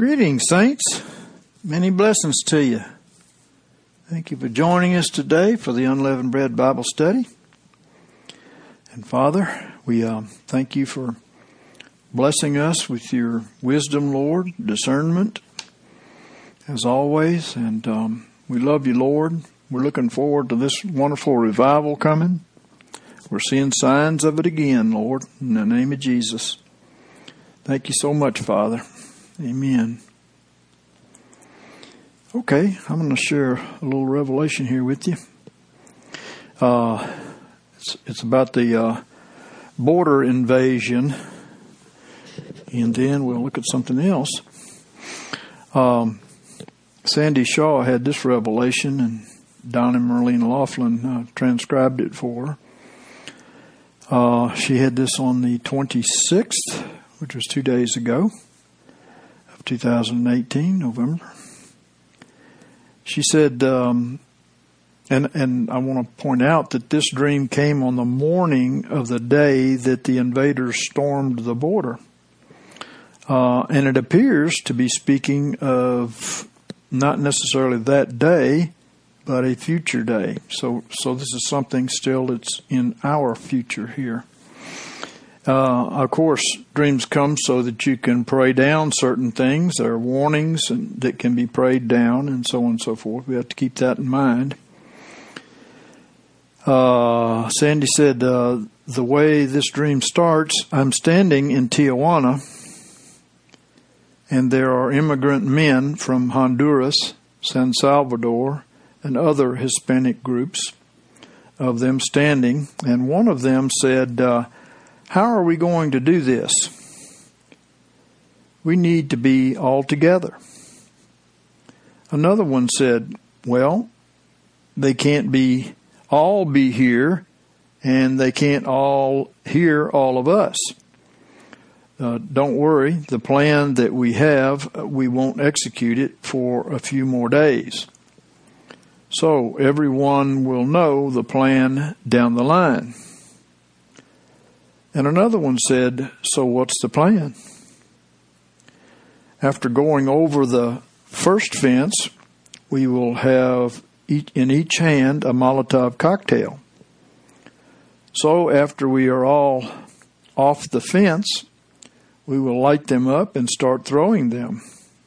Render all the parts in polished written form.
Greetings, saints. Many blessings to you. Thank you for joining us today for the Unleavened Bread Bible Study. And Father, we thank you for blessing us with your wisdom, Lord, discernment, as always. And we love you, Lord. We're looking forward to this wonderful revival coming. We're seeing signs of it again, Lord, in the name of Jesus. Thank you so much, Father. Amen. Okay, I'm going to share a little revelation here with you. It's about the border invasion, and then we'll look at something else. Sandy Shaw had this revelation, and Donna Merlene Laughlin transcribed it for her. She had this on the 26th, which was 2 days ago, of 2018, November. She said, and I want to point out that this dream came on the morning of the day that the invaders stormed the border. And it appears to be speaking of not necessarily that day, but a future day. So this is something still that's in our future here. Of course, dreams come so that you can pray down certain things. There are warnings that can be prayed down and so on and so forth. We have to keep that in mind. Sandy said, the way this dream starts, I'm standing in Tijuana, and there are immigrant men from Honduras, San Salvador, and other Hispanic groups of them standing. And one of them said, how are we going to do this? We need to be all together. Another one said, well, they can't all be here, and they can't all hear all of us. Don't worry, the plan that we have, we won't execute it for a few more days. So everyone will know the plan down the line. And another one said, so what's the plan? After going over the first fence, we will have in each hand a Molotov cocktail. So after we are all off the fence, we will light them up and start throwing them.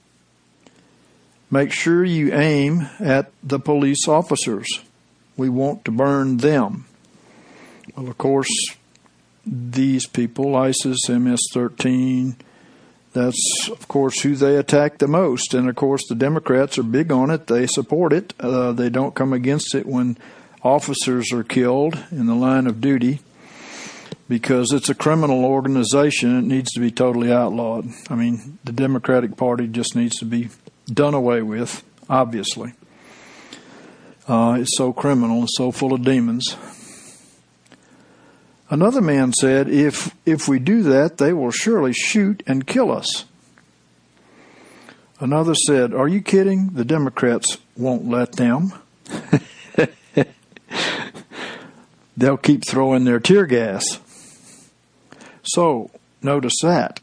Make sure you aim at the police officers. We want to burn them. Well, of course, these people, ISIS, MS-13, that's, of course, who they attack the most. And, of course, the Democrats are big on it. They support it. They don't come against it when officers are killed in the line of duty because it's a criminal organization. It needs to be totally outlawed. I mean, the Democratic Party just needs to be done away with, obviously. It's so criminal. It's so full of demons. Another man said, if we do that, they will surely shoot and kill us. Another said, are you kidding? The Democrats won't let them. They'll keep throwing their tear gas. So, notice that.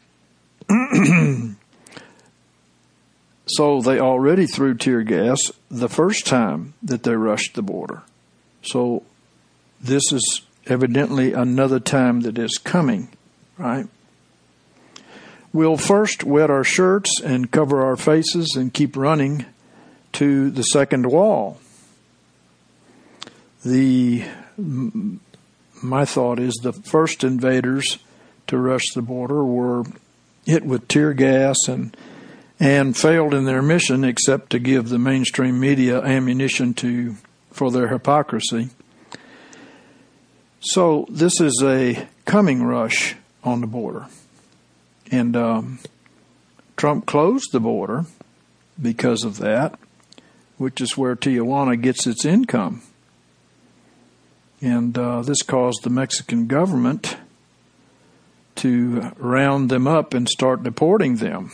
So they already threw tear gas the first time that they rushed the border. So this is evidently another time that is coming, right? We'll first wet our shirts and cover our faces and keep running to the second wall. My thought is the first invaders to rush the border were hit with tear gas and failed in their mission except to give the mainstream media ammunition for their hypocrisy. So this is a coming rush on the border. And Trump closed the border because of that, which is where Tijuana gets its income. And this caused the Mexican government to round them up and start deporting them.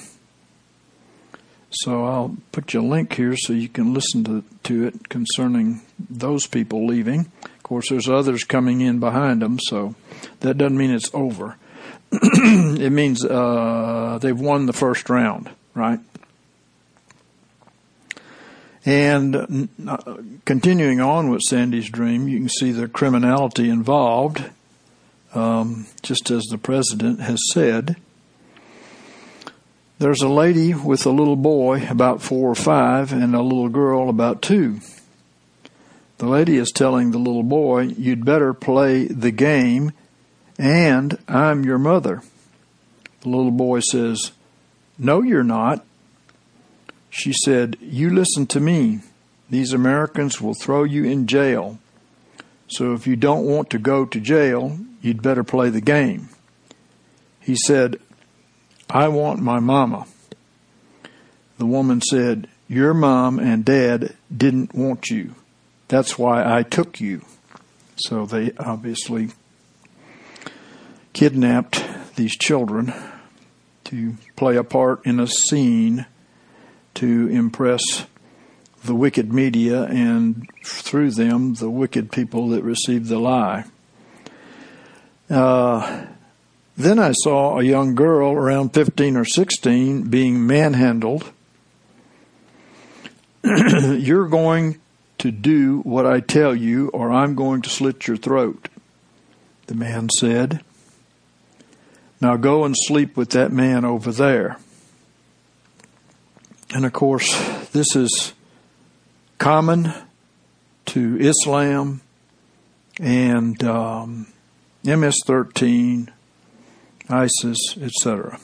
So I'll put you a link here so you can listen to it concerning those people leaving. Of course, there's others coming in behind them, so that doesn't mean it's over. It means they've won the first round, right? And continuing on with Sandy's dream, you can see the criminality involved, just as the president has said. There's a lady with a little boy about 4 or 5 and a little girl about 2. The lady is telling the little boy, "You'd better play the game, and I'm your mother." The little boy says, "No, you're not." She said, "You listen to me. These Americans will throw you in jail. So if you don't want to go to jail, you'd better play the game." He said, "I want my mama." The woman said, "Your mom and dad didn't want you. That's why I took you." So they obviously kidnapped these children to play a part in a scene to impress the wicked media and through them the wicked people that received the lie. Then I saw a young girl around 15 or 16 being manhandled. "You're going to do what I tell you or I'm going to slit your throat," the man said. "Now go and sleep with that man over there." And of course, this is common to Islam and MS-13, ISIS, etc.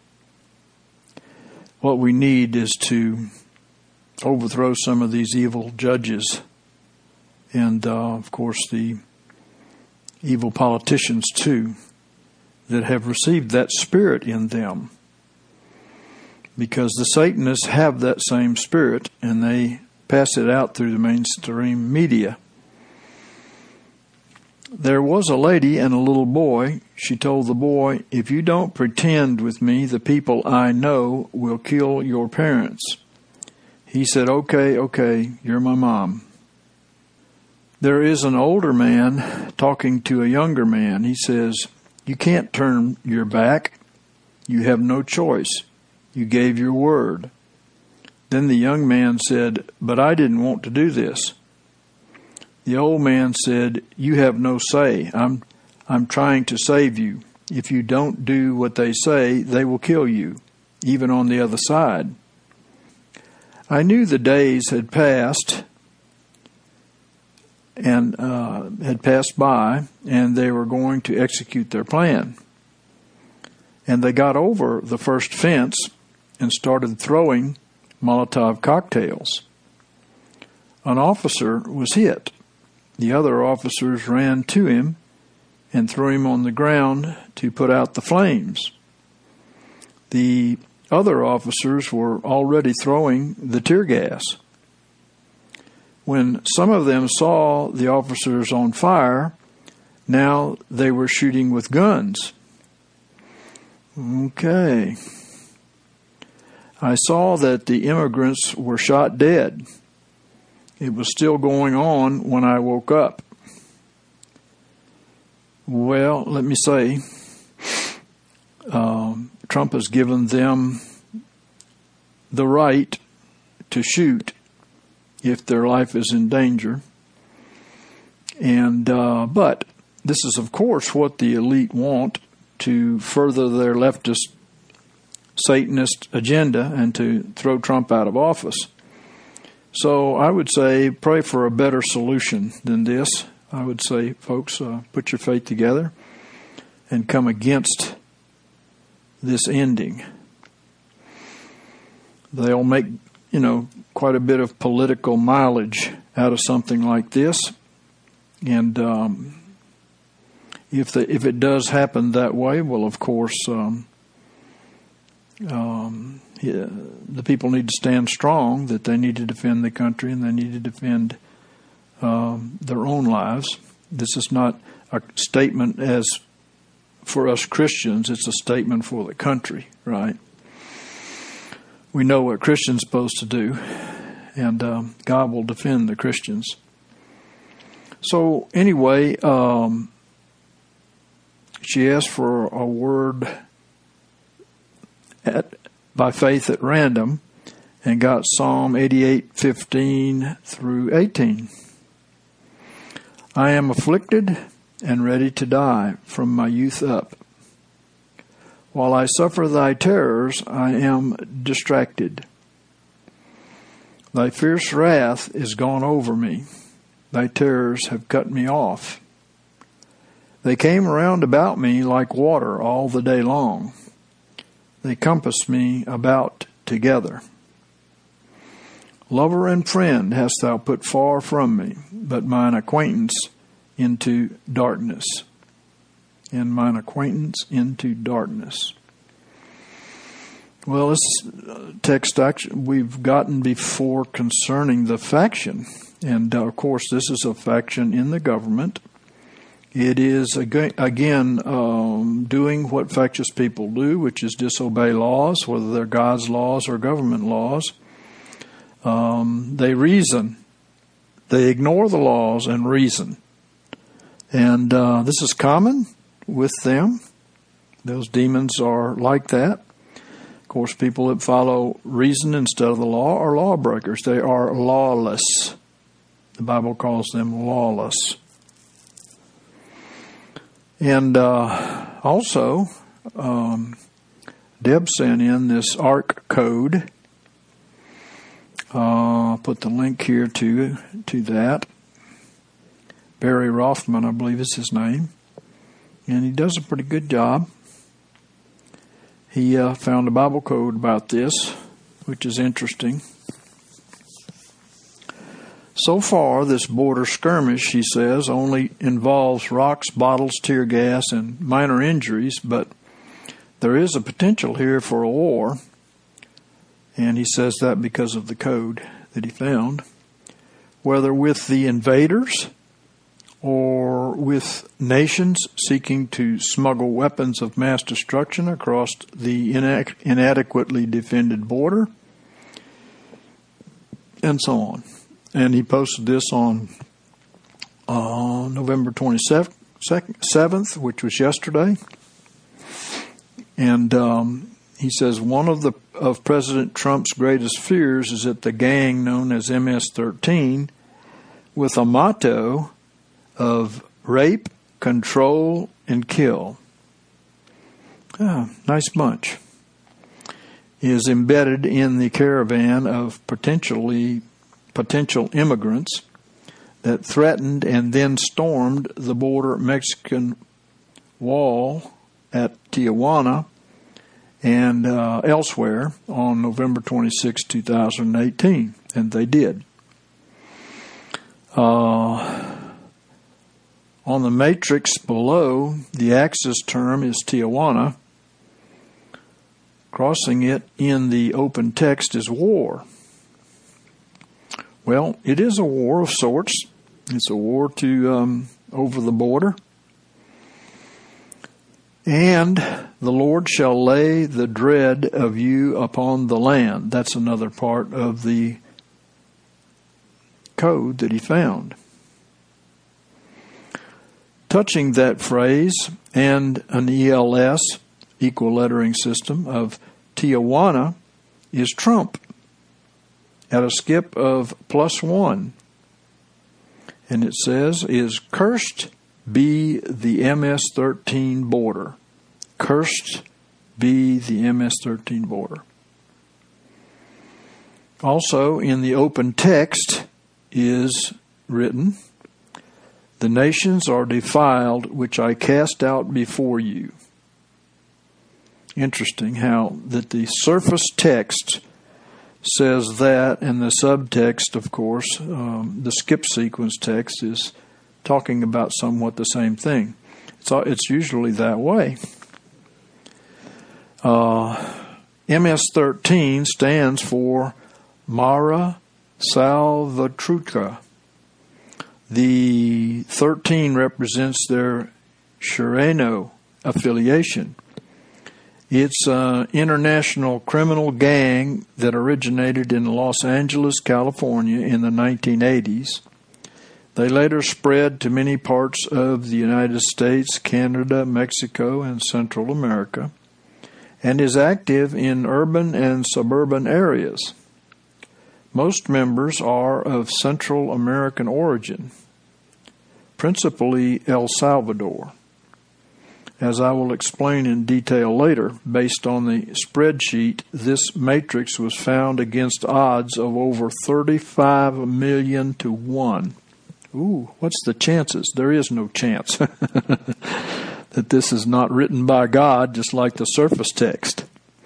What we need is to overthrow some of these evil judges and, of course, the evil politicians, too, that have received that spirit in them. Because the Satanists have that same spirit, and they pass it out through the mainstream media. There was a lady and a little boy. She told the boy, "If you don't pretend with me, the people I know will kill your parents." He said, Okay, you're my mom." There is an older man talking to a younger man. He says, "You can't turn your back. You have no choice. You gave your word." Then the young man said, "But I didn't want to do this." The old man said, "You have no say. I'm trying to save you. If you don't do what they say, they will kill you, even on the other side." I knew the days had passed and had passed by, and they were going to execute their plan. And they got over the first fence and started throwing Molotov cocktails. An officer was hit. The other officers ran to him and threw him on the ground to put out the flames. The other officers were already throwing the tear gas. When some of them saw the officers on fire, now they were shooting with guns. Okay. I saw that the immigrants were shot dead. It was still going on when I woke up. Well, let me say, Trump has given them the right to shoot if their life is in danger. And but this is, of course, what the elite want to further their leftist Satanist agenda and to throw Trump out of office. So I would say pray for a better solution than this. I would say, folks, put your faith together and come against this ending. They'll make, quite a bit of political mileage out of something like this. And if it does happen that way, well, of course, the people need to stand strong, that they need to defend the country and they need to defend their own lives. This is not a statement as for us Christians, it's a statement for the country, right? We know what Christians are supposed to do, and God will defend the Christians. So anyway, she asked for a word by faith at random, and got Psalm 88:15 through 18. I am afflicted and ready to die from my youth up. While I suffer thy terrors, I am distracted. Thy fierce wrath is gone over me. Thy terrors have cut me off. They came round about me like water all the day long. They compassed me about together. Lover and friend hast thou put far from me, but mine acquaintance into darkness. And mine acquaintance into darkness. Well, this text we've gotten before concerning the faction. And, of course, this is a faction in the government. It is, again, doing what factious people do, which is disobey laws, whether they're God's laws or government laws. They reason. They ignore the laws and reason. And this is common with them. Those demons are like that. Of course, people that follow reason instead of the law are lawbreakers. They are lawless. The Bible calls them lawless. And also, Deb sent in this ARC code. I'll put the link here to that. Barry Rothman, I believe is his name. And he does a pretty good job. He found a Bible code about this, which is interesting. So far, this border skirmish, he says, only involves rocks, bottles, tear gas, and minor injuries, but there is a potential here for a war. And he says that because of the code that he found. Whether with the invaders or with nations seeking to smuggle weapons of mass destruction across the inadequately defended border, and so on. And he posted this on November 27th, which was yesterday. And he says one of President Trump's greatest fears is that the gang known as MS-13, with a motto of rape, control, and kill. Nice bunch. Is embedded in the caravan of potential immigrants that threatened and then stormed the border Mexican wall at Tijuana and elsewhere on November 26, 2018. And they did. On the matrix below, the axis term is Tijuana. Crossing it in the open text is war. Well, it is a war of sorts. It's a war to over the border. And the Lord shall lay the dread of you upon the land. That's another part of the code that he found. Touching that phrase and an ELS, equal lettering system, of Tijuana is Trump at a skip of +1. And it says, is cursed be the MS-13 border. Cursed be the MS-13 border. Also, in the open text is written, the nations are defiled, which I cast out before you. Interesting how that the surface text says that, and the subtext, of course, the skip sequence text is talking about somewhat the same thing. It's usually that way. MS-13 stands for Mara Salvatrucha. The 13 represents their Shireno affiliation. It's an international criminal gang that originated in Los Angeles, California in the 1980s. They later spread to many parts of the United States, Canada, Mexico, and Central America, and is active in urban and suburban areas. Most members are of Central American origin, principally El Salvador. As I will explain in detail later, based on the spreadsheet, this matrix was found against odds of over 35 million to 1. Ooh, what's the chances? There is no chance that this is not written by God, just like the surface text.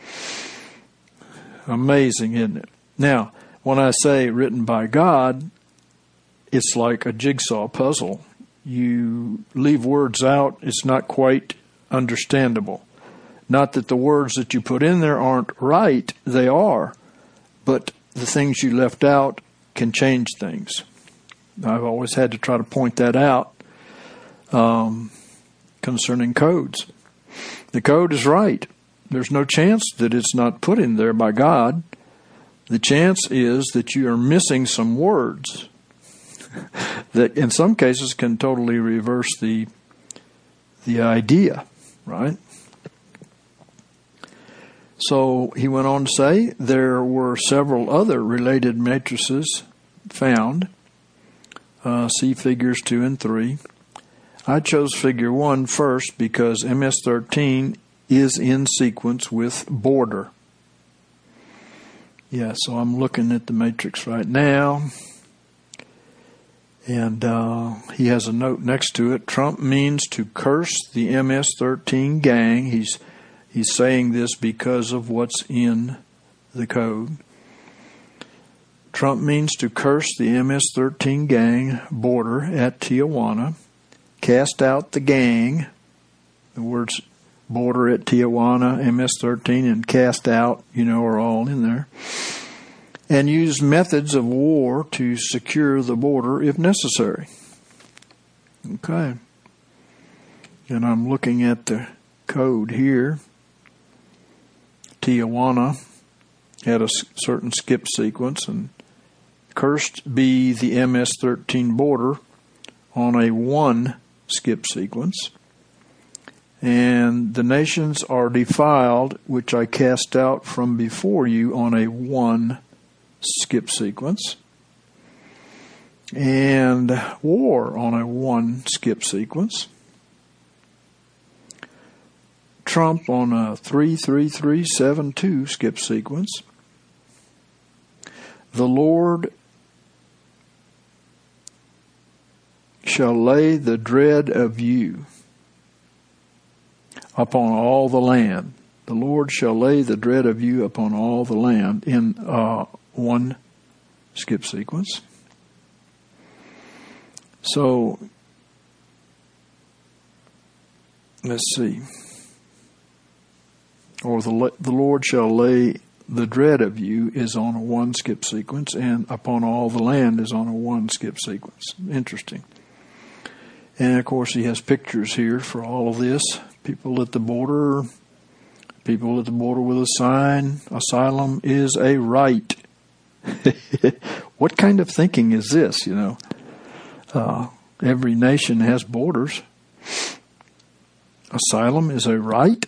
Amazing, isn't it? Now, when I say written by God, it's like a jigsaw puzzle. You leave words out, it's not quite understandable. Not that the words that you put in there aren't right, they are, but the things you left out can change things. I've always had to try to point that out concerning codes. The code is right. There's no chance that it's not put in there by God. The chance is that you are missing some words that in some cases can totally reverse the idea, right? So he went on to say there were several other related matrices found. See figures 2 and 3. I chose figure 1 first because MS-13 is in sequence with border. Yeah, so I'm looking at the matrix right now. And he has a note next to it. Trump means to curse the MS-13 gang. He's saying this because of what's in the code. Trump means to curse the MS-13 gang border at Tijuana, cast out the gang. The words border at Tijuana, MS-13, and cast out, are all in there. And use methods of war to secure the border if necessary. Okay. And I'm looking at the code here. Tijuana had a certain skip sequence, and cursed be the MS-13 border on a 1 skip sequence. And the nations are defiled, which I cast out from before you on a 1 skip sequence. And war on a 1 skip sequence. Trump on a 3-3-3-7-2 skip sequence. The Lord shall lay the dread of you upon all the land. The Lord shall lay the dread of you upon all the land in 1 skip sequence. So, let's see. Or the Lord shall lay the dread of you is on a 1 skip sequence, and upon all the land is on a 1 skip sequence. Interesting. And of course he has pictures here for all of this. People at the border with a sign, asylum is a right. What kind of thinking is this, Every nation has borders. Asylum is a right.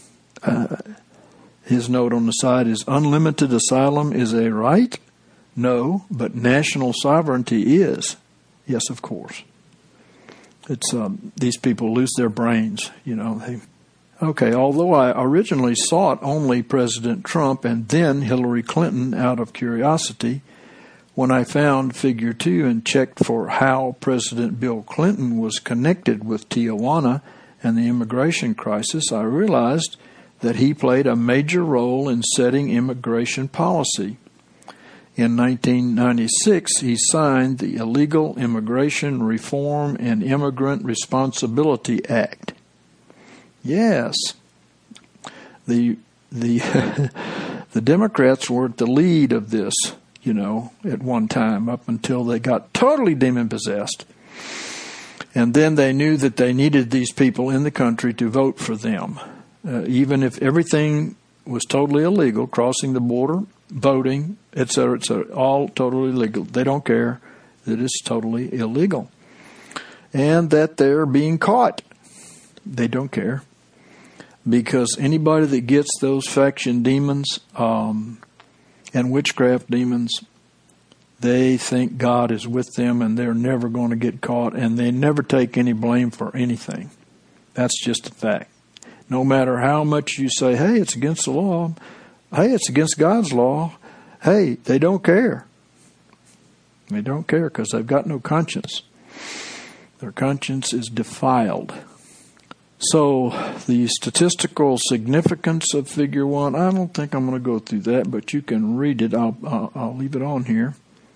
His note on the side is unlimited asylum is a right. No, but national sovereignty is. Yes, of course. It's these people lose their brains, although I originally sought only President Trump and then Hillary Clinton out of curiosity, when I found figure 2 and checked for how President Bill Clinton was connected with Tijuana and the immigration crisis, I realized that he played a major role in setting immigration policy. In 1996, he signed the Illegal Immigration Reform and Immigrant Responsibility Act. Yes, the Democrats were at the lead of this, at one time, up until they got totally demon-possessed. And then they knew that they needed these people in the country to vote for them. Even if everything was totally illegal, crossing the border, voting, etc., all totally legal. They don't care that it's totally illegal. And that they're being caught. They don't care. Because anybody that gets those faction demons and witchcraft demons They think God is with them and they're never going to get caught, and they never take any blame for anything. That's just a fact. No matter how much you say, hey, it's against the law, hey, it's against God's law, hey, they don't care. They don't care because they've got no conscience. Their conscience is defiled. So the statistical significance of Figure 1, I don't think I'm going to go through that, but you can read it. I'll leave it on here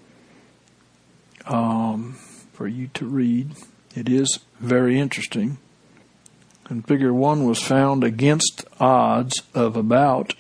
for you to read. It is very interesting. And Figure 1 was found against odds of about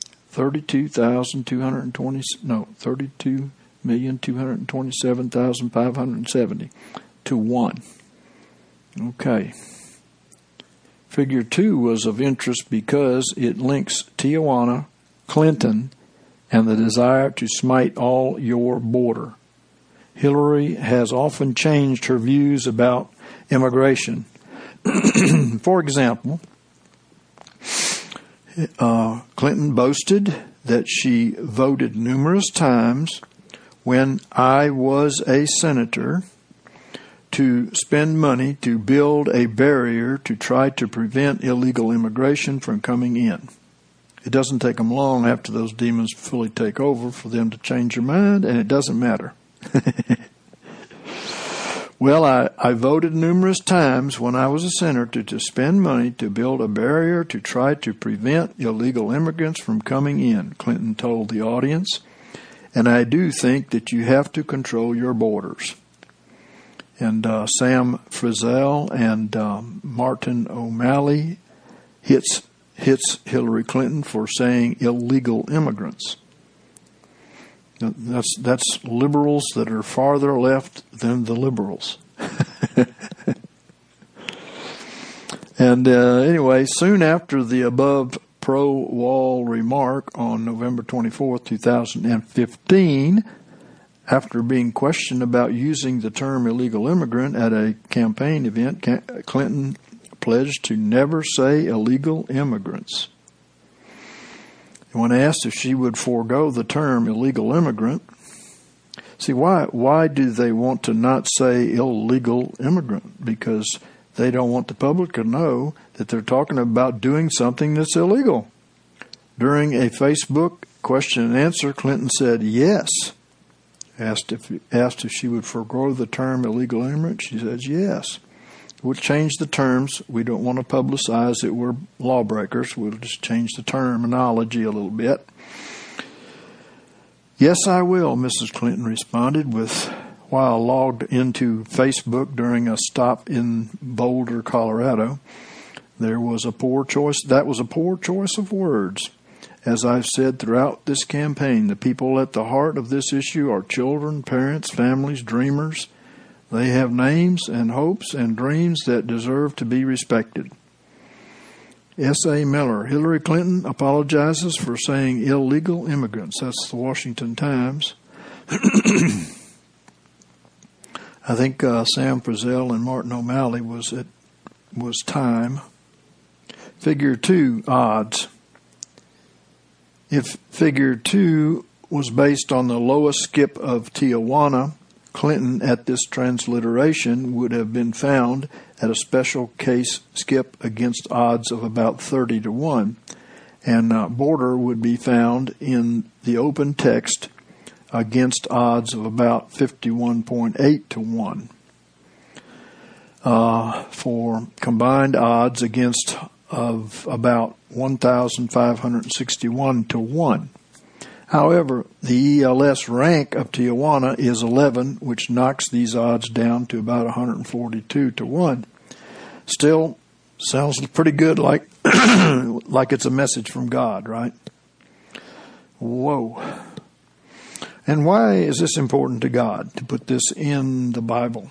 32,227,570 to 1. Okay. Figure 2 was of interest because it links Tijuana, Clinton, and the desire to smite all your border. Hillary has often changed her views about immigration. For example, Clinton boasted that she voted numerous times when I was a senator to spend money to build a barrier to try to prevent illegal immigration from coming in. It doesn't take them long after those demons fully take over for them to change their mind, and it doesn't matter. Well, I voted numerous times when I was a senator to spend money to build a barrier to try to prevent illegal immigrants from coming in, Clinton told the audience. And I do think that you have to control your borders. And Sam Frizzell and Martin O'Malley hits Hillary Clinton for saying illegal immigrants. That's liberals that are farther left than the liberals. And anyway, soon after the above pro-wall remark on November 24, 2015, after being questioned about using the term illegal immigrant at a campaign event, Clinton pledged to never say illegal immigrants. When asked if she would forego the term illegal immigrant, see, why do they want to not say illegal immigrant? Because they don't want the public to know that they're talking about doing something that's illegal. During a Facebook question and answer, Clinton said yes. Asked if she would forego the term illegal immigrant, she says yes. We'll change the terms. We don't want to publicize that we're lawbreakers. We'll just change the terminology a little bit. Yes, I will, Mrs. Clinton responded while logged into Facebook during a stop in Boulder, Colorado. That was a poor choice of words. As I've said throughout this campaign, the people at the heart of this issue are children, parents, families, dreamers. They have names and hopes and dreams that deserve to be respected. S.A. Miller, Hillary Clinton apologizes for saying illegal immigrants. That's the Washington Times. I think Sam Frizzell and Martin O'Malley was Time. Figure 2 odds. If Figure 2 was based on the lowest skip of Tijuana, Clinton at this transliteration would have been found at a special case skip against odds of about 30 to 1, and border would be found in the open text against odds of about 51.8 to 1. For combined odds against of about 1,561 to 1. However, the ELS rank of Tijuana is 11, which knocks these odds down to about 142 to 1. Still, sounds pretty good, like like it's a message from God, right? Whoa. And why is this important to God, to put this in the Bible?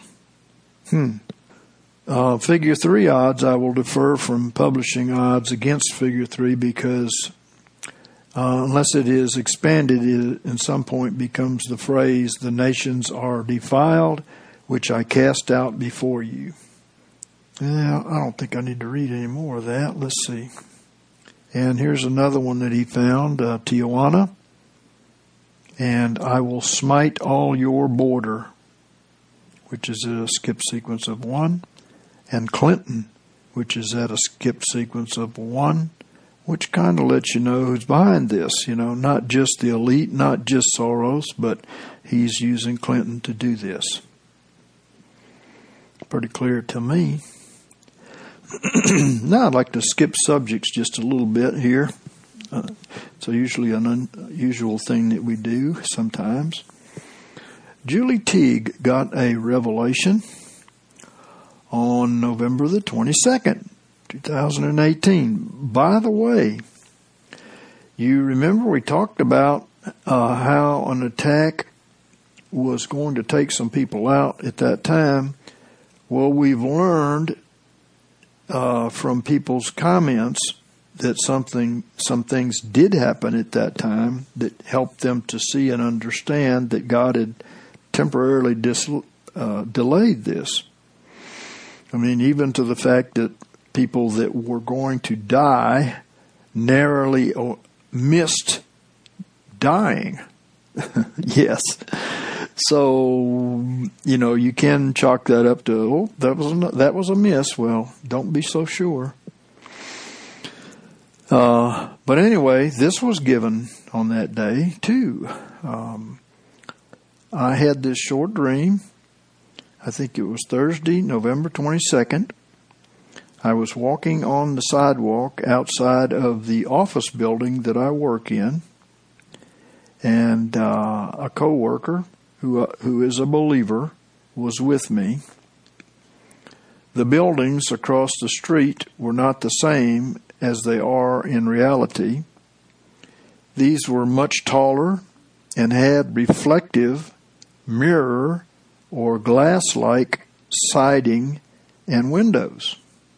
Figure 3 odds, I will defer from publishing odds against Figure 3 because unless it is expanded, it at some point becomes the phrase, the nations are defiled, which I cast out before you. Now, I don't think I need to read any more of that. Let's see. And here's another one that he found, Tijuana. and I will smite all your border, which is a skip sequence of 1, and Clinton, which is at a skip sequence of 1, which kind of lets you know who's behind this. Not just the elite, not just Soros, but he's using Clinton to do this. Pretty clear to me. Now I'd like to skip subjects just a little bit here. It's usually an unusual thing that we do sometimes. Julie Teague got a revelation on November the 22nd, 2018. By the way, you remember we talked about how an attack was going to take some people out at that time. Well, we've learned from people's comments that some things did happen at that time that helped them to see and understand that God had temporarily delayed this. I mean, even to the fact that people that were going to die narrowly missed dying. Yes. So, you can chalk that up to, that was a miss. Well, don't be so sure. But anyway, this was given on that day, too. I had this short dream. I think it was Thursday, November 22nd. I was walking on the sidewalk outside of the office building that I work in, and a coworker who is a believer was with me. The buildings across the street were not the same as they are in reality. These were much taller and had reflective mirror or glass-like siding and windows.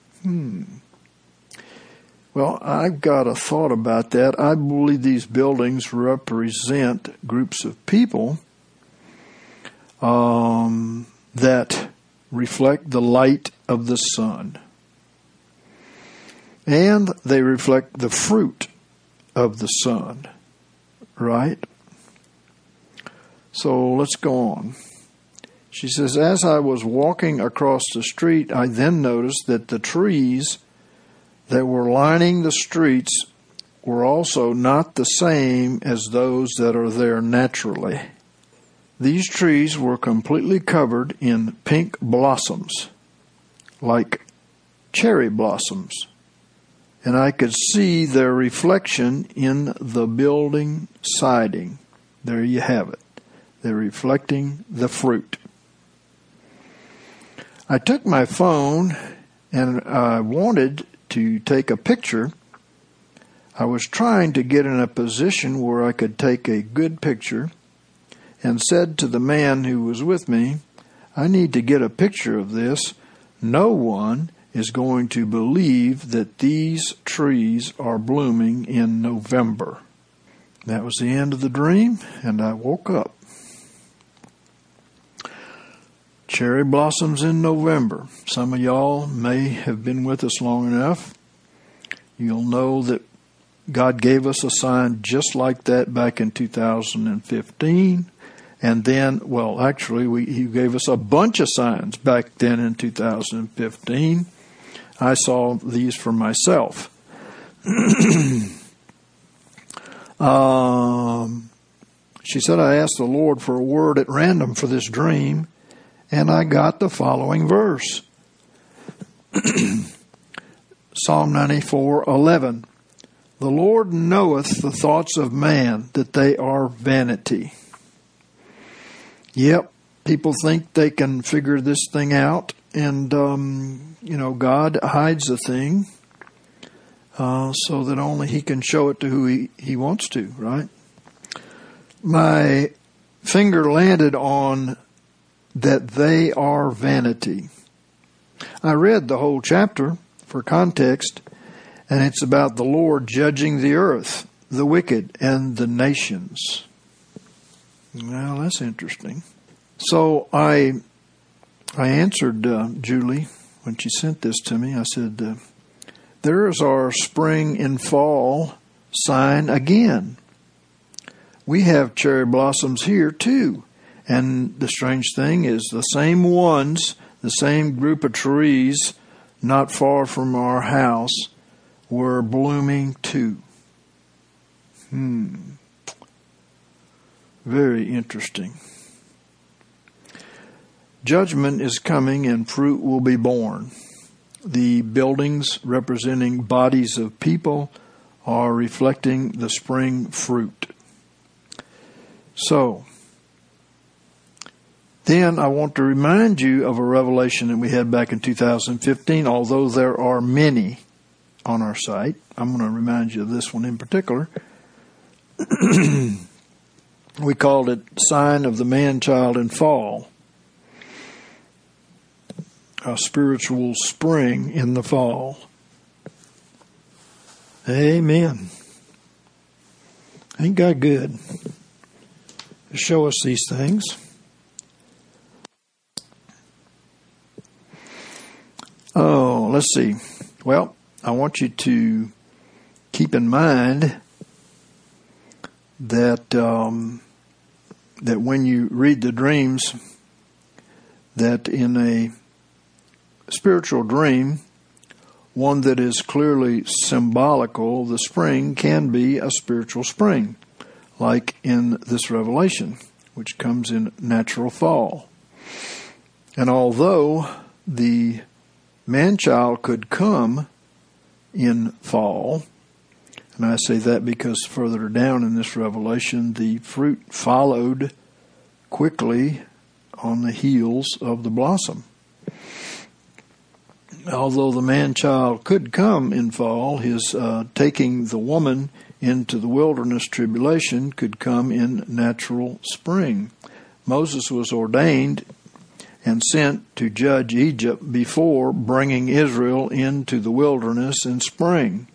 Well, I've got a thought about that. I believe these buildings represent groups of people that reflect the light of the sun. And they reflect the fruit of the sun, right? So let's go on. She says, as I was walking across the street, I then noticed that the trees that were lining the streets were also not the same as those that are there naturally. These trees were completely covered in pink blossoms, like cherry blossoms, and I could see their reflection in the building siding. There you have it. They're reflecting the fruit. I took my phone and I wanted to take a picture. I was trying to get in a position where I could take a good picture and said to the man who was with me, I need to get a picture of this. No one is going to believe that these trees are blooming in November. That was the end of the dream, and I woke up. Cherry blossoms in November. Some of y'all may have been with us long enough. You'll know that God gave us a sign just like that back in 2015. And then, well, actually, He gave us a bunch of signs back then in 2015. I saw these for myself. She said, I asked the Lord for a word at random for this dream, and I got the following verse. Psalm 94:11. The Lord knoweth the thoughts of man, that they are vanity. Yep, people think they can figure this thing out, and, God hides a thing so that only He can show it to who He wants to, right? My finger landed on that they are vanity. I read the whole chapter for context, and it's about the Lord judging the earth, the wicked, and the nations. Well, that's interesting. So I answered Julie when she sent this to me. I said, there's our spring and fall sign again. we have cherry blossoms here too. And the strange thing is the same ones, the same group of trees not far from our house were blooming too. Very interesting. Judgment is coming and fruit will be born. The buildings representing bodies of people are reflecting the spring fruit. So, then I want to remind you of a revelation that we had back in 2015, although there are many on our site. I'm going to remind you of this one in particular. We called it Sign of the Man-Child in Fall. A spiritual spring in the fall. Amen. Ain't God good to show us these things? Oh, let's see. Well, I want you to keep in mind that that when you read the dreams, that in a spiritual dream, one that is clearly symbolical, the spring can be a spiritual spring, like in this revelation, which comes in natural fall. And although the man-child could come in fall, and I say that because further down in this revelation, the fruit followed quickly on the heels of the blossom. Although the man-child could come in fall, his taking the woman into the wilderness tribulation could come in natural spring. Moses was ordained and sent to judge Egypt before bringing Israel into the wilderness in spring.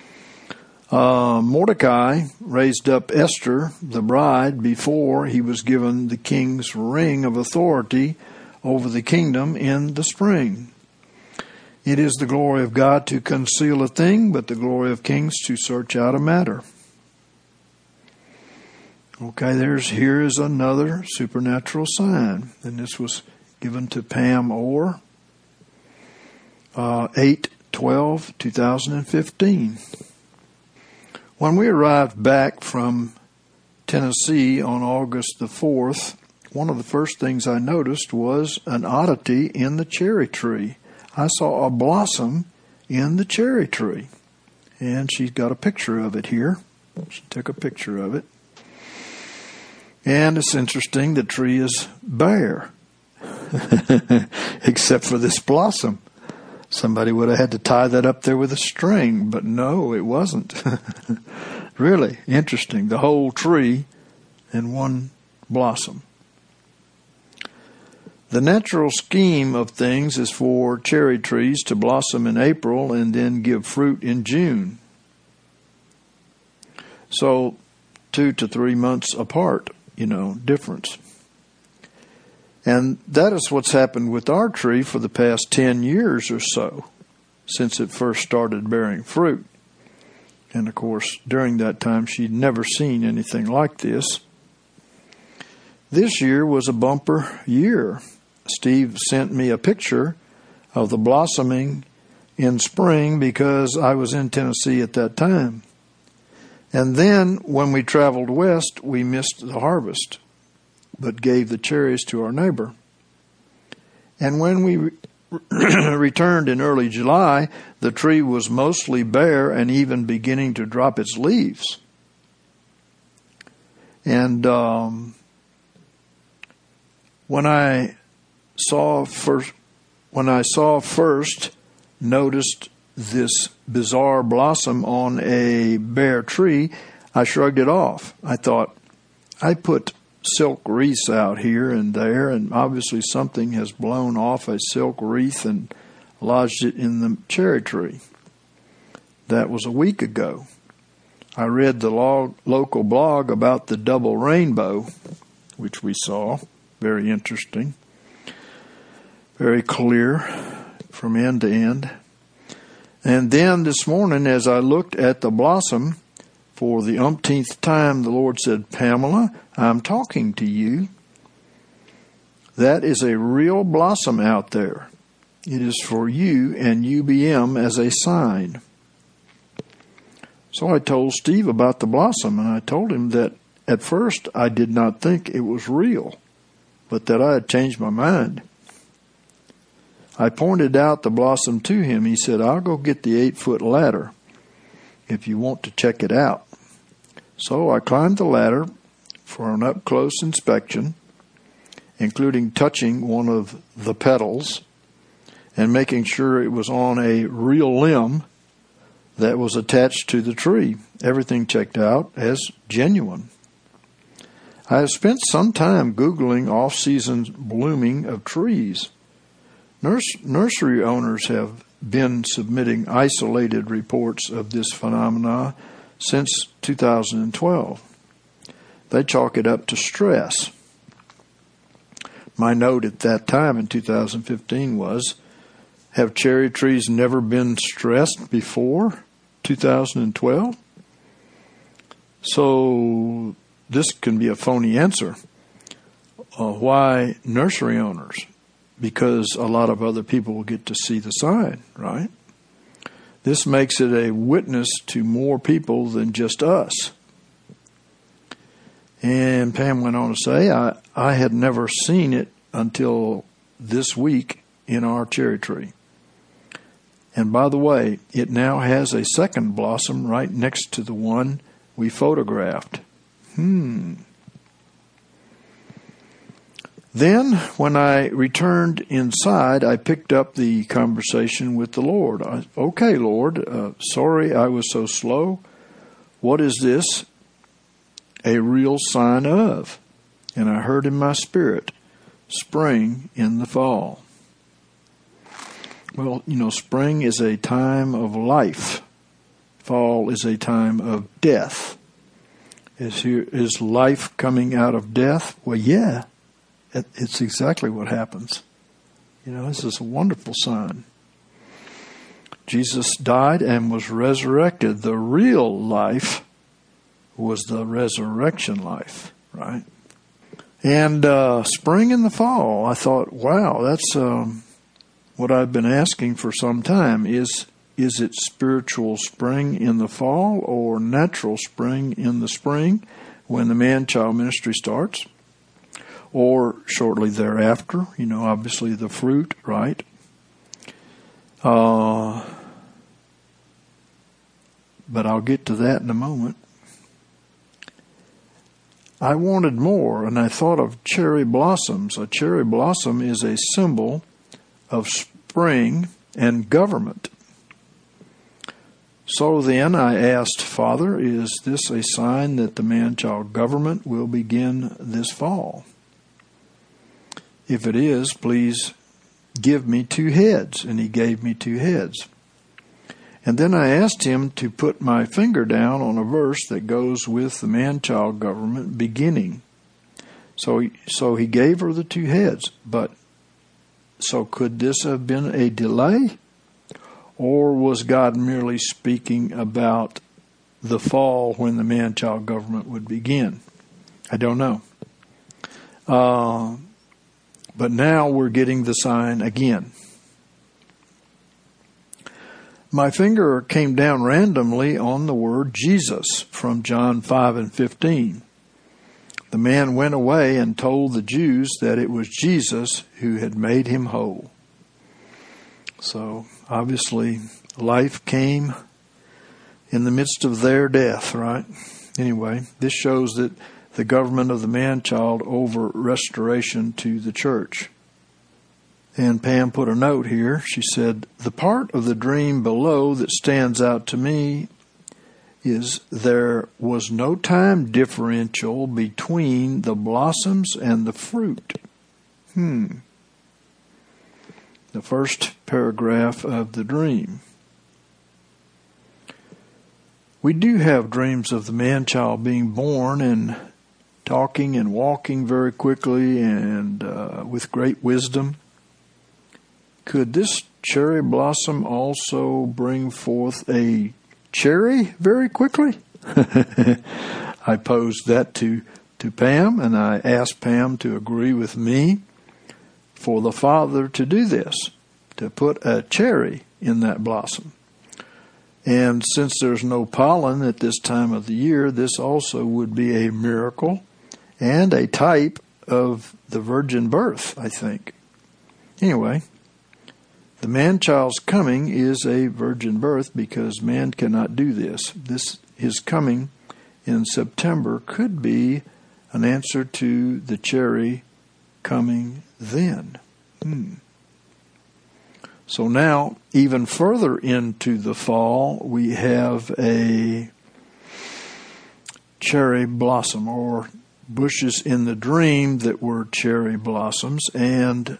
Mordecai raised up Esther, the bride, before he was given the king's ring of authority over the kingdom in the spring. It is the glory of God to conceal a thing, but the glory of kings to search out a matter. Okay, here is another supernatural sign, and this was given to Pam Orr, 8/12/2015. When we arrived back from Tennessee on August the 4th, one of the first things I noticed was an oddity in the cherry tree. I saw a blossom in the cherry tree, and she's got a picture of it here. She took a picture of it. And it's interesting, the tree is bare, except for this blossom. Somebody would have had to tie that up there with a string, but no, it wasn't. Really interesting. The whole tree and one blossom. The natural scheme of things is for cherry trees to blossom in April and then give fruit in June. So 2 to 3 months apart, difference. And that is what's happened with our tree for the past 10 years or so, since it first started bearing fruit. And of course, during that time, she'd never seen anything like this. This year was a bumper year. Steve sent me a picture of the blossoming in spring because I was in Tennessee at that time. And then when we traveled west, we missed the harvest, but gave the cherries to our neighbor. And when we returned in early July, the tree was mostly bare and even beginning to drop its leaves. And when I first noticed this bizarre blossom on a bare tree, I shrugged it off. I thought, I put silk wreaths out here and there, and obviously something has blown off a silk wreath and lodged it in the cherry tree. That was a week ago. I read the local blog about the double rainbow, which we saw. Very interesting. Very clear from end to end. And then this morning, as I looked at the blossom For the umpteenth time, the Lord said, Pamela, I'm talking to you. That is a real blossom out there. It is for you and UBM as a sign. So I told Steve about the blossom, and I told him that at first I did not think it was real, but that I had changed my mind. I pointed out the blossom to him. He said, I'll go get the 8-foot ladder if you want to check it out. So I climbed the ladder for an up-close inspection, including touching one of the petals and making sure it was on a real limb that was attached to the tree. Everything checked out as genuine. I have spent some time Googling off-season blooming of trees. Nursery owners have been submitting isolated reports of this phenomena since 2012. They chalk it up to stress. My note at that time in 2015 was, have cherry trees never been stressed before 2012? So this can be a phony answer. Why nursery owners? Because a lot of other people will get to see the sign, right? This makes it a witness to more people than just us. And Pam went on to say, I had never seen it until this week in our cherry tree. And by the way, it now has a second blossom right next to the one we photographed. Then, when I returned inside, I picked up the conversation with the Lord. Okay, Lord, sorry I was so slow. What is this a real sign of? And I heard in my spirit, spring in the fall. Well, spring is a time of life. Fall is a time of death. Is life coming out of death? Well, yeah. It's exactly what happens. This is a wonderful sign. Jesus died and was resurrected. The real life was the resurrection life, right? And spring in the fall, I thought, wow, that's what I've been asking for some time. Is it spiritual spring in the fall or natural spring in the spring when the man-child ministry starts? Or shortly thereafter, obviously the fruit, right? But I'll get to that in a moment. I wanted more, and I thought of cherry blossoms. A cherry blossom is a symbol of spring and government. So then I asked, Father, is this a sign that the man-child government will begin this fall? If it is, please give me 2 heads. And he gave me 2 heads. And then I asked him to put my finger down on a verse that goes with the man-child government beginning. So he gave her the 2 heads. But so could this have been a delay? Or was God merely speaking about the fall when the man-child government would begin? I don't know. But now we're getting the sign again. My finger came down randomly on the word Jesus from John 5:15. The man went away and told the Jews that it was Jesus who had made him whole. So obviously life came in the midst of their death, right? Anyway, this shows that the government of the man-child over restoration to the church. And Pam put a note here. She said, the part of the dream below that stands out to me is there was no time differential between the blossoms and the fruit. The first paragraph of the dream. We do have dreams of the man-child being born and talking and walking very quickly and with great wisdom. Could this cherry blossom also bring forth a cherry very quickly? I posed that to Pam, and I asked Pam to agree with me for the Father to do this, to put a cherry in that blossom. And since there's no pollen at this time of the year, this also would be a miracle and a type of the virgin birth, I think. Anyway, the man-child's coming is a virgin birth because man cannot do this. His coming in September could be an answer to the cherry coming then. So now, even further into the fall, we have a cherry blossom, or bushes in the dream that were cherry blossoms, and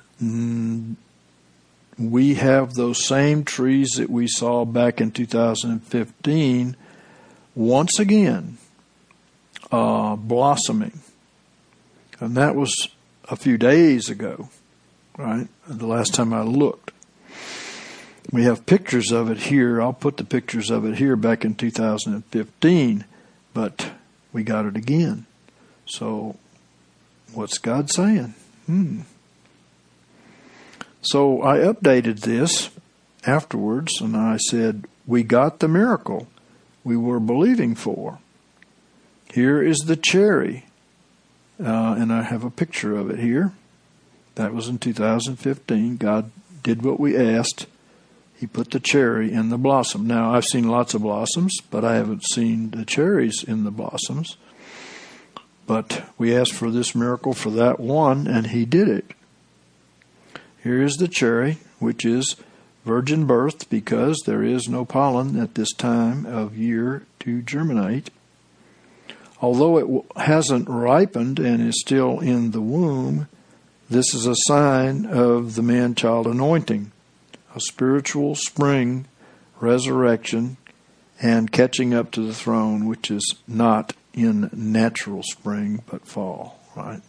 we have those same trees that we saw back in 2015 once again blossoming. And that was a few days ago, right? The last time I looked. We have pictures of it here. I'll put the pictures of it here back in 2015, but we got it again. So what's God saying? So I updated this afterwards, and I said, we got the miracle we were believing for. Here is the cherry, and I have a picture of it here. That was in 2015. God did what we asked. He put the cherry in the blossom. Now, I've seen lots of blossoms, but I haven't seen the cherries in the blossoms. But we asked for this miracle for that one, and He did it. Here is the cherry, which is virgin birth, because there is no pollen at this time of year to germinate. Although it hasn't ripened and is still in the womb, this is a sign of the man-child anointing, a spiritual spring, resurrection, and catching up to the throne, which is not in natural spring, but fall, right?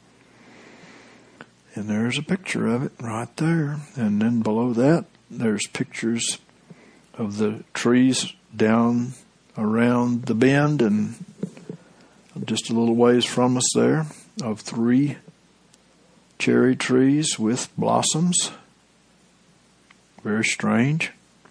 And there's a picture of it right there. And then below that, there's pictures of the trees down around the bend and just a little ways from us there of 3 cherry trees with blossoms. Very strange.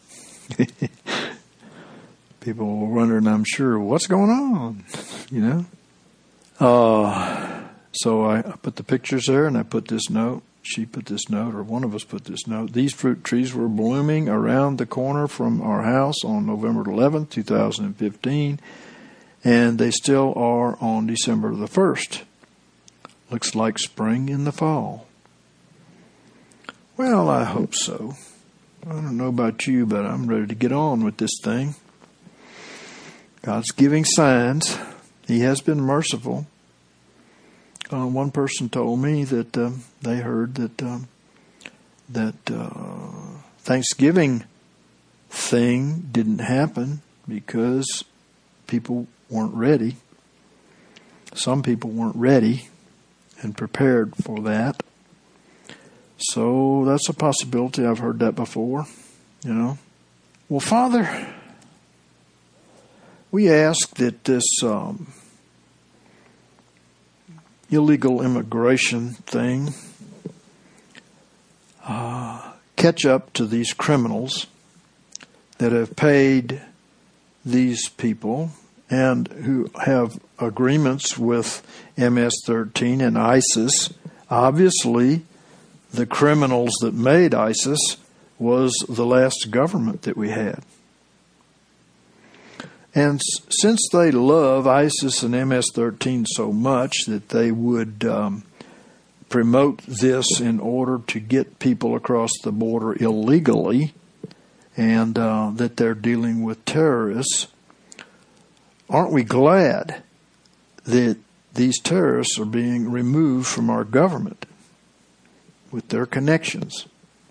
People were wondering, I'm sure, what's going on, you know? So I put the pictures there, and I put this note. She put this note, or one of us put this note. These fruit trees were blooming around the corner from our house on November 11th, 2015, and they still are on December the 1st. Looks like spring in the fall. Well, I hope so. I don't know about you, but I'm ready to get on with this thing. God's giving signs. He has been merciful. One person told me that they heard that Thanksgiving thing didn't happen because people weren't ready. Some people weren't ready and prepared for that. So that's a possibility. I've heard that before, you know. Well, Father, we ask that this illegal immigration thing catch up to these criminals that have paid these people and who have agreements with MS-13 and ISIS. Obviously, the criminals that made ISIS was the last government that we had. And since they love ISIS and MS-13 so much that they would promote this in order to get people across the border illegally, and that they're dealing with terrorists, aren't we glad that these terrorists are being removed from our government with their connections?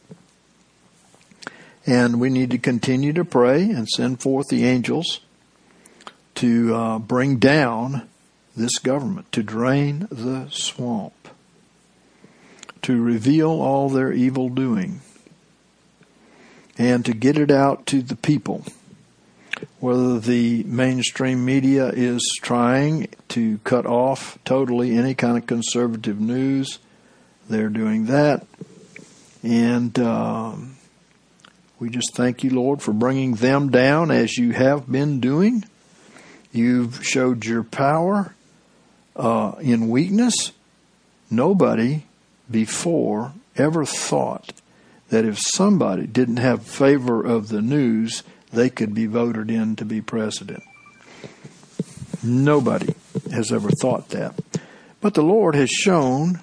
And we need to continue to pray and send forth the angels to bring down this government, to drain the swamp, to reveal all their evil doing, and to get it out to the people. whether the mainstream media is trying to cut off totally any kind of conservative news. They're doing that. And we just thank you, Lord, for bringing them down as you have been doing. You've showed your power in weakness. Nobody before ever thought that if somebody didn't have favor of the news, they could be voted in to be president. Nobody has ever thought that. But the Lord has shown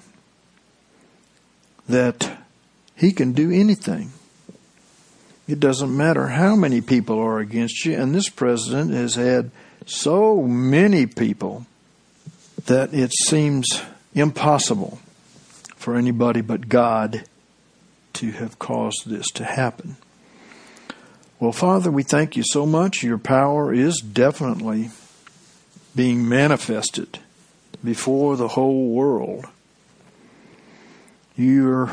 that He can do anything. It doesn't matter how many people are against you. And this president has had so many people that it seems impossible for anybody but God to have caused this to happen. Well, Father, we thank you so much. Your power is definitely being manifested before the whole world. We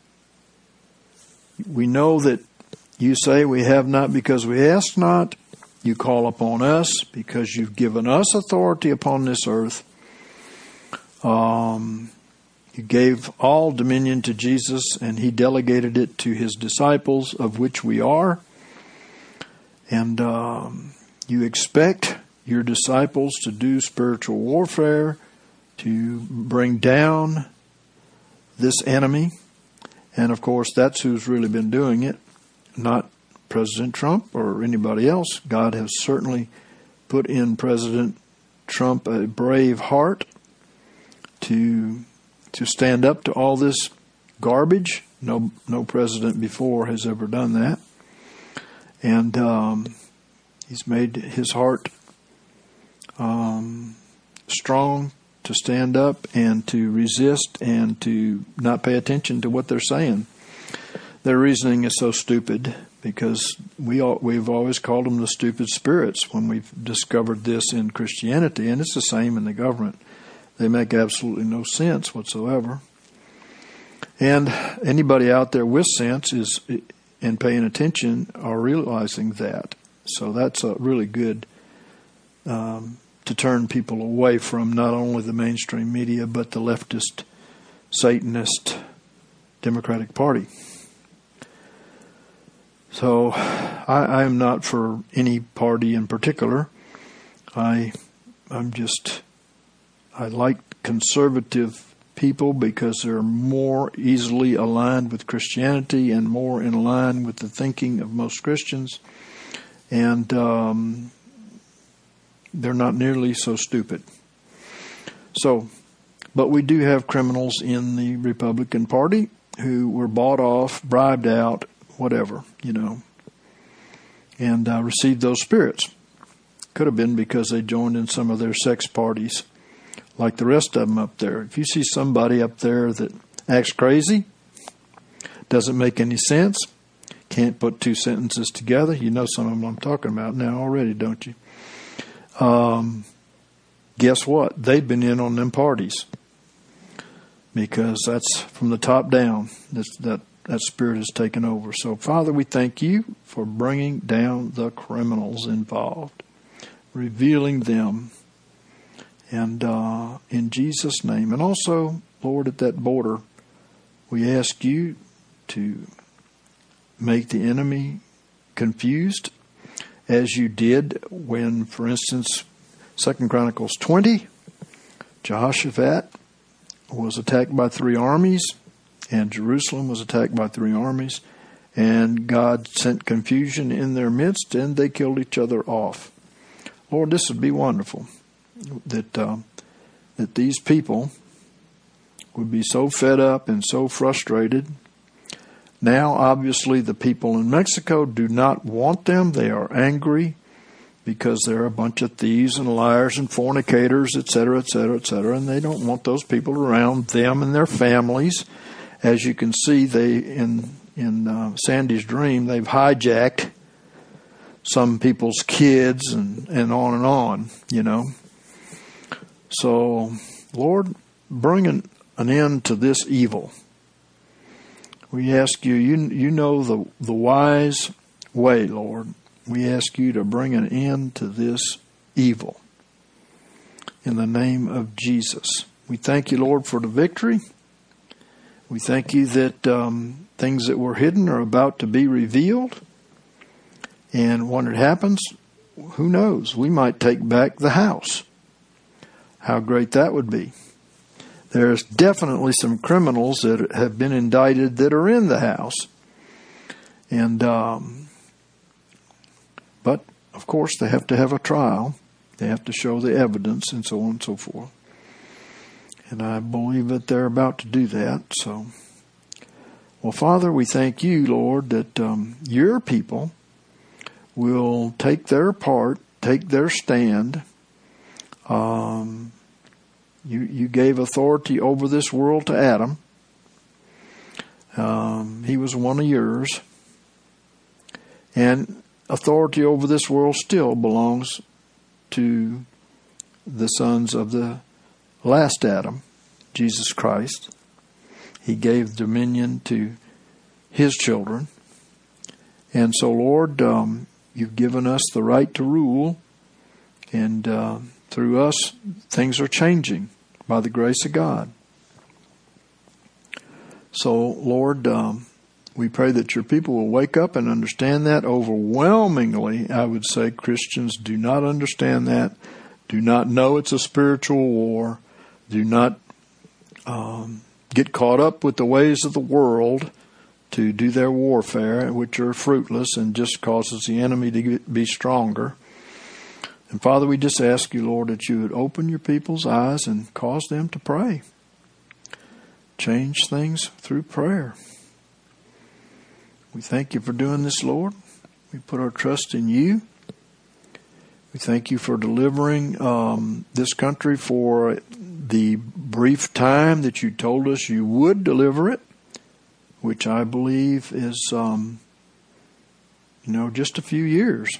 know that you say we have not because we ask not. You call upon us because you've given us authority upon this earth. You gave all dominion to Jesus, and He delegated it to His disciples, of which we are. And you expect your disciples to do spiritual warfare, to bring down this enemy. And, of course, that's who's really been doing it, not President Trump or anybody else. God has certainly put in President Trump a brave heart to stand up to all this garbage. No president before has ever done that. And he's made his heart strong to stand up and to resist and to not pay attention to what they're saying. Their reasoning is so stupid because we've always called them the stupid spirits when we've discovered this in Christianity, and it's the same in the government. They make absolutely no sense whatsoever. And anybody out there with sense is and paying attention are realizing that. So that's a really good to turn people away from not only the mainstream media but the leftist, Satanist Democratic Party. So I am not for any party in particular. I like conservative people because they're more easily aligned with Christianity and more in line with the thinking of most Christians. And they're not nearly so stupid. But we do have criminals in the Republican Party who were bought off, bribed out, whatever, and received those spirits. Could have been because they joined in some of their sex parties, like the rest of them up there. If you see somebody up there that acts crazy, doesn't make any sense, can't put two sentences together, you know some of them I'm talking about now already, don't you? Guess what? They've been in on them parties because that's from the top down. That spirit has taken over. So, Father, we thank you for bringing down the criminals involved, revealing them, and in Jesus' name. And also, Lord, at that border, we ask you to make the enemy confused, as you did when, for instance, 2 Chronicles 20, Jehoshaphat was attacked by 3 armies, and Jerusalem was attacked by 3 armies, and God sent confusion in their midst, and they killed each other off. Lord, this would be wonderful, that these people would be so fed up and so frustrated. Now, obviously, the people in Mexico do not want them. They are angry because they're a bunch of thieves and liars and fornicators, etc., etc., etc., and they don't want those people around them and their families. As you can see, they in Sandy's dream, they've hijacked some people's kids and on, So, Lord, bring an end to this evil. We ask you, you know the wise way, Lord. We ask you to bring an end to this evil. In the name of Jesus. We thank you, Lord, for the victory. We thank you that things that were hidden are about to be revealed. And when it happens, who knows? We might take back the house. How great that would be. There's definitely some criminals that have been indicted that are in the house. And, but, of course, they have to have a trial. They have to show the evidence and so on and so forth. And I believe that they're about to do that. So, well, Father, we thank you, Lord, that your people will take their part, take their stand. You gave authority over this world to Adam. He was one of yours. And authority over this world still belongs to the sons of the last Adam, Jesus Christ. He gave dominion to his children. And so, Lord, you've given us the right to rule. And through us, things are changing by the grace of God. So, Lord, we pray that your people will wake up and understand that. Overwhelmingly, I would say Christians do not understand that, do not know it's a spiritual war, do not get caught up with the ways of the world to do their warfare, which are fruitless and just causes the enemy to be stronger. And Father, we just ask you, Lord, that you would open your people's eyes and cause them to pray. Change things through prayer. We thank you for doing this, Lord. We put our trust in you. We thank you for delivering this country for the brief time that you told us you would deliver it, which I believe is, just a few years.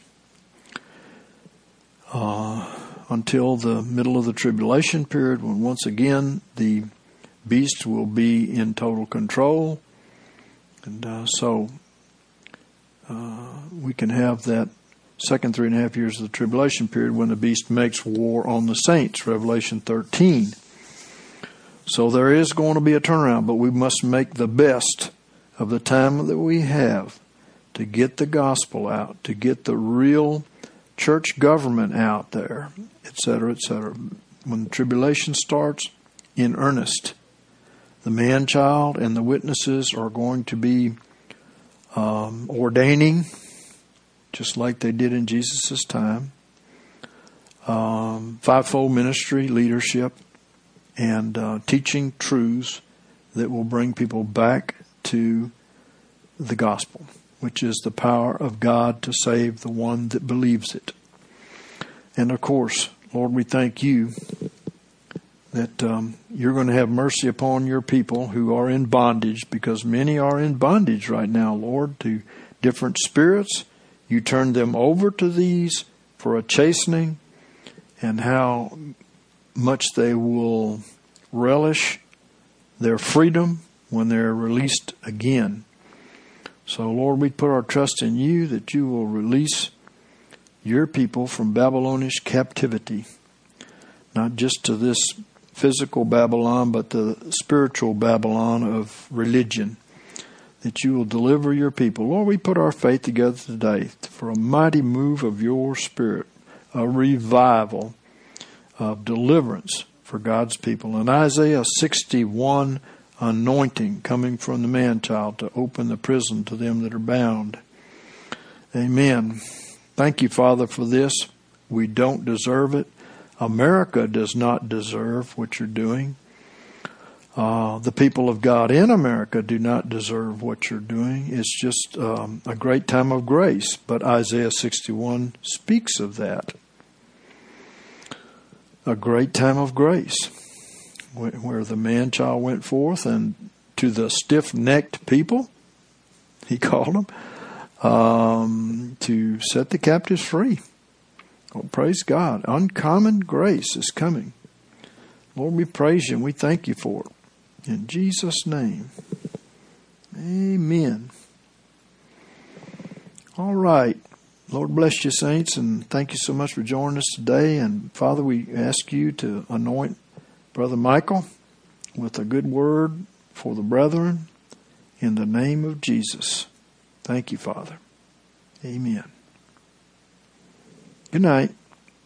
Until the middle of the tribulation period, when once again the beast will be in total control. And so we can have that second 3.5 years of the tribulation period when the beast makes war on the saints, Revelation 13. So there is going to be a turnaround, but we must make the best of the time that we have to get the gospel out, to get the real church government out there, etc., etc. When the tribulation starts in earnest, the man-child and the witnesses are going to be ordaining, just like they did in Jesus' time, fivefold ministry, leadership, and teaching truths that will bring people back to the gospel, which is the power of God to save the one that believes it. And of course, Lord, we thank you that you're going to have mercy upon your people who are in bondage, because many are in bondage right now, Lord, to different spirits. You turn them over to these for a chastening, and how much they will relish their freedom when they're released again. So, Lord, we put our trust in you that you will release your people from Babylonish captivity, not just to this physical Babylon, but the spiritual Babylon of religion, that you will deliver your people. Lord, we put our faith together today for a mighty move of your Spirit, a revival of deliverance for God's people. And Isaiah 61 anointing coming from the man-child to open the prison to them that are bound. Amen. Thank you, Father, for this. We don't deserve it. America does not deserve what you're doing. The people of God in America do not deserve what you're doing. It's just a great time of grace. But Isaiah 61 speaks of that. A great time of grace, where the man-child went forth, and to the stiff-necked people, he called them, to set the captives free. Oh, praise God. Uncommon grace is coming. Lord, we praise you and we thank you for it. In Jesus' name. Amen. All right. Lord bless you, saints, and thank you so much for joining us today. And Father, we ask you to anoint Brother Michael with a good word for the brethren in the name of Jesus. Thank you, Father. Amen. Good night.